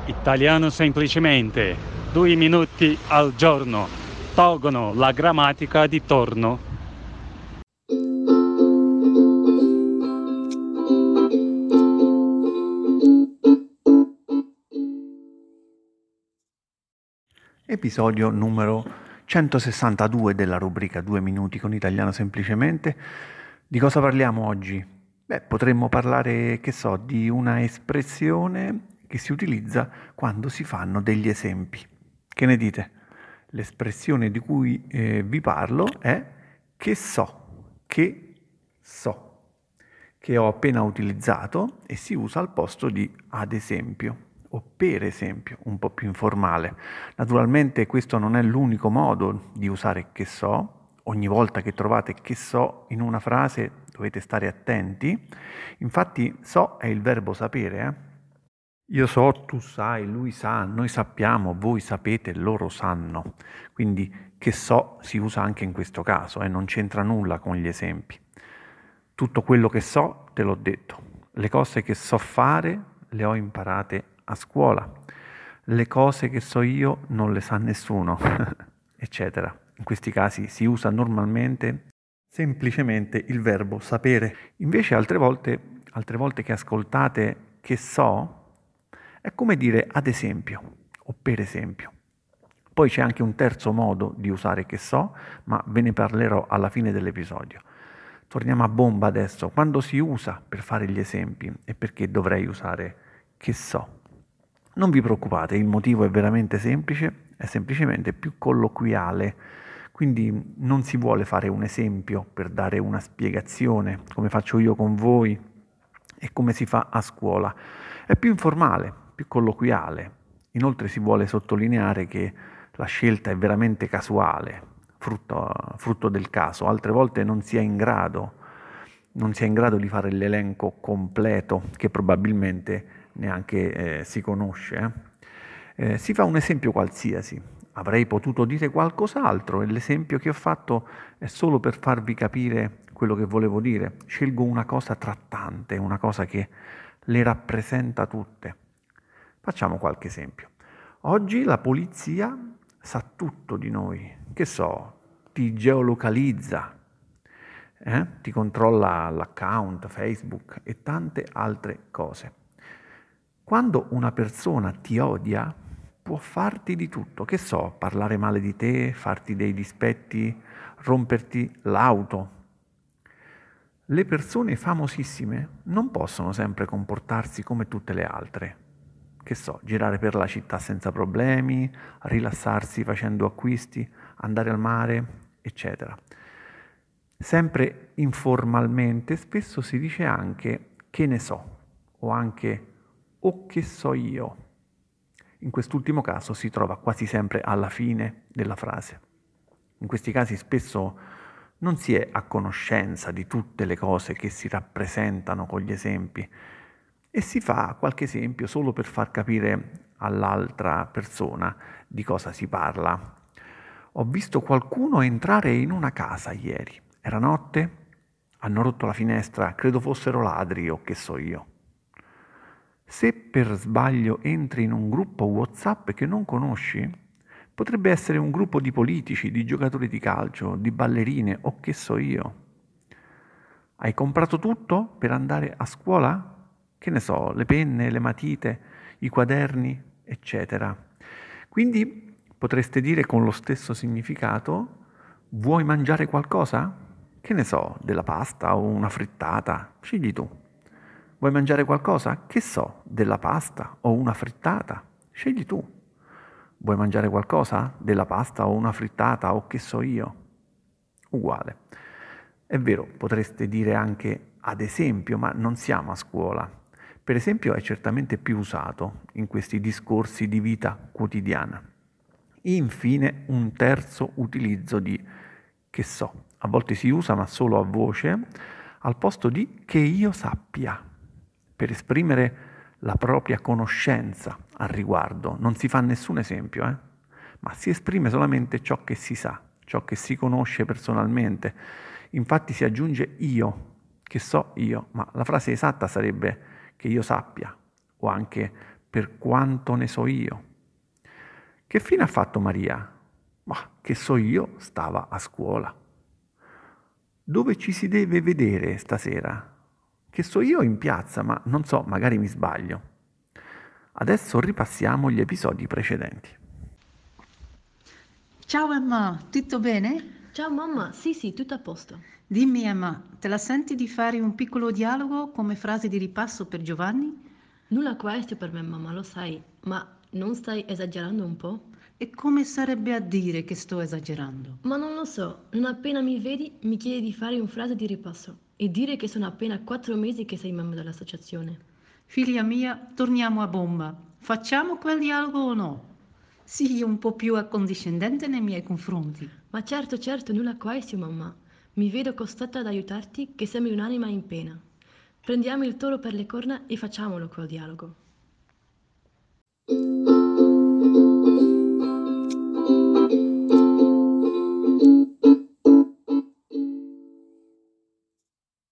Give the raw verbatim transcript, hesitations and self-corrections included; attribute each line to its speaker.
Speaker 1: Italiano semplicemente, due minuti al giorno, tolgono la grammatica di torno.
Speaker 2: Episodio numero centosessantadue della rubrica due minuti con Italiano semplicemente. Di cosa parliamo oggi? Beh, potremmo parlare, che so, di una espressione che si utilizza quando si fanno degli esempi. Che ne dite? L'espressione di cui eh, vi parlo è che so, che so, che ho appena utilizzato e si usa al posto di ad esempio o per esempio, un po' più informale. Naturalmente questo non è l'unico modo di usare che so. Ogni volta che trovate che so in una frase dovete stare attenti. Infatti so è il verbo sapere, eh? Io so, tu sai, lui sa, noi sappiamo, voi sapete, loro sanno. Quindi che so si usa anche in questo caso e eh? Non c'entra nulla con gli esempi. Tutto quello che so te l'ho detto. Le cose che so fare le ho imparate a scuola. Le cose che so io non le sa nessuno, eccetera. In questi casi si usa normalmente semplicemente il verbo sapere. Invece altre volte, altre volte che ascoltate che so, è come dire ad esempio o per esempio. Poi c'è anche un terzo modo di usare che so, ma ve ne parlerò alla fine dell'episodio. Torniamo a bomba adesso. Quando si usa per fare gli esempi e perché dovrei usare che so? Non vi preoccupate, il motivo è veramente semplice, è semplicemente più colloquiale. Quindi non si vuole fare un esempio per dare una spiegazione, come faccio io con voi e come si fa a scuola. È più informale, più colloquiale. Inoltre si vuole sottolineare che la scelta è veramente casuale, frutto, frutto del caso. Altre volte non si è in grado, non si è in grado di fare l'elenco completo che probabilmente neanche eh, si conosce. Eh. Eh, si fa un esempio qualsiasi. Avrei potuto dire qualcos'altro e l'esempio che ho fatto è solo per farvi capire quello che volevo dire. Scelgo una cosa tra tante, una cosa che le rappresenta tutte. Facciamo qualche esempio. Oggi la polizia sa tutto di noi, che so, ti geolocalizza, eh? Ti controlla l'account, Facebook e tante altre cose. Quando una persona ti odia, può farti di tutto, che so, parlare male di te, farti dei dispetti, romperti l'auto. Le persone famosissime non possono sempre comportarsi come tutte le altre. Che so, girare per la città senza problemi, rilassarsi facendo acquisti, andare al mare, eccetera. Sempre informalmente spesso si dice anche che ne so, o anche o che so io. In quest'ultimo caso si trova quasi sempre alla fine della frase. In questi casi spesso non si è a conoscenza di tutte le cose che si rappresentano con gli esempi e si fa qualche esempio solo per far capire all'altra persona di cosa si parla. Ho visto qualcuno entrare in una casa ieri. Era notte? Hanno rotto la finestra, credo fossero ladri o che so io. Se per sbaglio entri in un gruppo WhatsApp che non conosci, potrebbe essere un gruppo di politici, di giocatori di calcio, di ballerine o che so io. Hai comprato tutto per andare a scuola? Che ne so, le penne, le matite, i quaderni, eccetera. Quindi potreste dire con lo stesso significato, vuoi mangiare qualcosa? Che ne so, della pasta o una frittata? Scegli tu. Vuoi mangiare qualcosa? Che so, della pasta o una frittata? Scegli tu. Vuoi mangiare qualcosa? Della pasta o una frittata o che so io? Uguale. È vero, potreste dire anche ad esempio, ma non siamo a scuola. Per esempio è certamente più usato in questi discorsi di vita quotidiana. Infine un terzo utilizzo di che so. A volte si usa ma solo a voce, al posto di che io sappia, per esprimere la propria conoscenza al riguardo. Non si fa nessun esempio, eh? Ma si esprime solamente ciò che si sa, ciò che si conosce personalmente. Infatti si aggiunge io, che so io, ma la frase esatta sarebbe che io sappia, o anche per quanto ne so io. Che fine ha fatto Maria? Ma che so io, stava a scuola. Dove ci si deve vedere stasera? Che so io in piazza, ma non so, magari mi sbaglio. Adesso ripassiamo gli episodi precedenti.
Speaker 3: Ciao Emma, tutto bene?
Speaker 4: Ciao mamma, sì sì, tutto a posto.
Speaker 3: Dimmi Emma, te la senti di fare un piccolo dialogo come frase di ripasso per Giovanni?
Speaker 4: Nulla questo per me mamma, lo sai, ma non stai esagerando un po'?
Speaker 3: E come sarebbe a dire che sto esagerando?
Speaker 4: Ma non lo so, non appena mi vedi mi chiedi di fare una frase di ripasso e dire che sono appena quattro mesi che sei membro dell'associazione.
Speaker 3: Figlia mia, torniamo a bomba. Facciamo quel dialogo o no? Sii un po' più accondiscendente nei miei confronti.
Speaker 4: Ma certo, certo, nulla questo mamma. Mi vedo costretta ad aiutarti che sembri un'anima in pena. Prendiamo il toro per le corna e facciamolo quel dialogo.